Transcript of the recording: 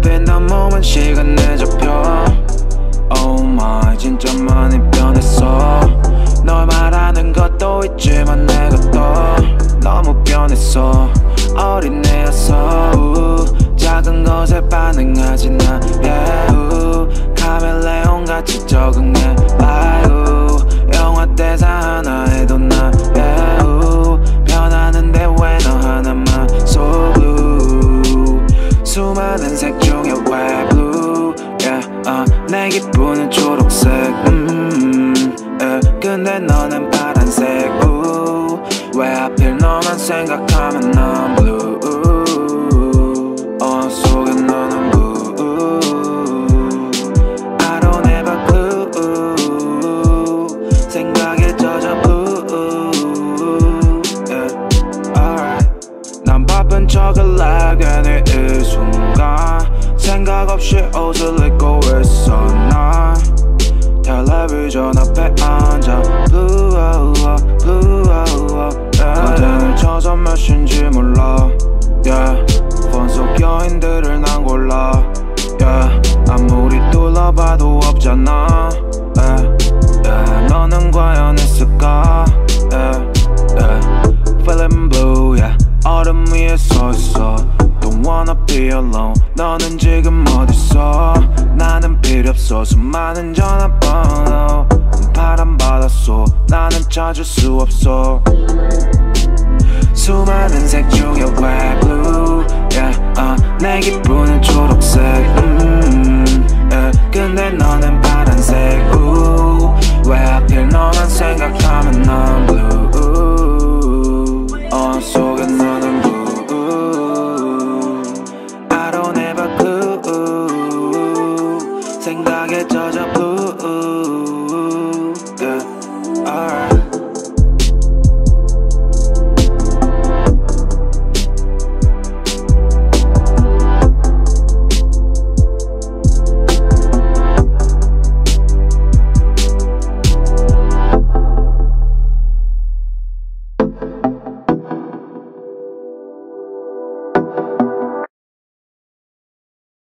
빛난 몸은 시간에 잡혀 Oh my 진짜 많이 변했어 널 말하는 것도 있지만 내가 또 너무 변했어 어린애였어 작은 것에 반응하지 나 yeah, 카멜레온 같이 적응해 영화 대사 하나 해도 나 yeah, 변하는데 왜 너 하나만 so blue 수많은 색 중에 왜 blue yeah, 내 기분은 초록색 근데 너는 파란색 왜 하필 너만 생각하면 난 blue 속에 너는 blue I don't ever blue 생각에 젖어 blue yeah, alright 난 바쁜 척을 하게 이 순간 생각 없이 옷을 입고 있어 난 텔레비전 앞에 앉아 blue blue 커튼을 쳐서 몇인지 몰라 yeah. 폰 속 여인들을 난 골라 yeah. 아무리 둘러봐도 없잖아 yeah. Yeah. 너는 과연 있을까 yeah. Yeah. Feeling blue yeah. 얼음 위에 서있어 Don't wanna be alone 너는 지금 어딨어 나는 필요 없어 수많은 전화번호 바람 바닷속 나는 찾을 수 없어 수많은 색 중에 왜 blue yeah, 내 기분은 초록색 yeah, 근데 너는 파란색 왜 하필 너만 생각하면 난 blue